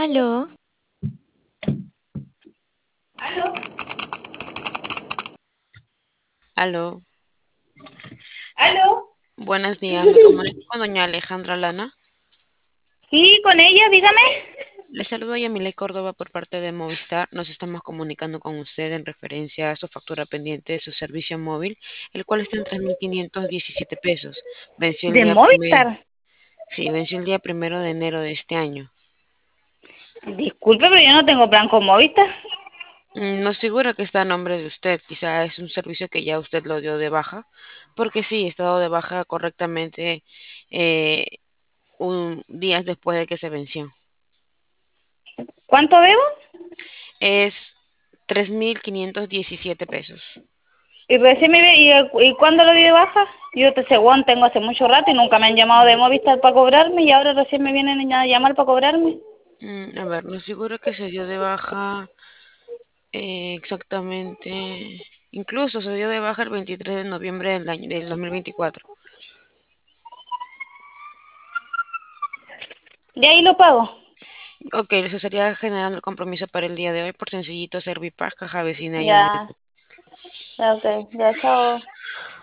Aló, ¿Aló? Aló, ¿Aló? buenos días. Me comunico con doña Alejandra Lana. Sí, con ella, dígame. Le saludo a Yamile Córdoba por parte de Movistar. Nos estamos comunicando con usted en referencia a su factura pendiente de su servicio móvil, el cual está en 3.517 pesos. Venció el ¿De día Movistar? sí, venció el día 1 de enero de este año. Disculpe, pero yo no tengo plan con Movistar. No seguro que está a nombre de usted. Quizá es un servicio que ya usted lo dio de baja, porque sí, está dado de baja correctamente eh, días después de que se venció. ¿Cuánto debo? Es 3.517 pesos. Y recién ¿y cuándo lo di de baja? Yo te según tengo hace mucho rato y nunca me han llamado de Movistar para cobrarme y ahora recién me vienen a llamar para cobrarme. A ver, no seguro que se dio de baja exactamente. Incluso se dio de baja el 23 de noviembre del 2024. De ahí lo pago. Ok, se estaría generando el compromiso para el día de hoy por sencillito Servipaz, caja vecina y Ya, ya, ok, ya, chao.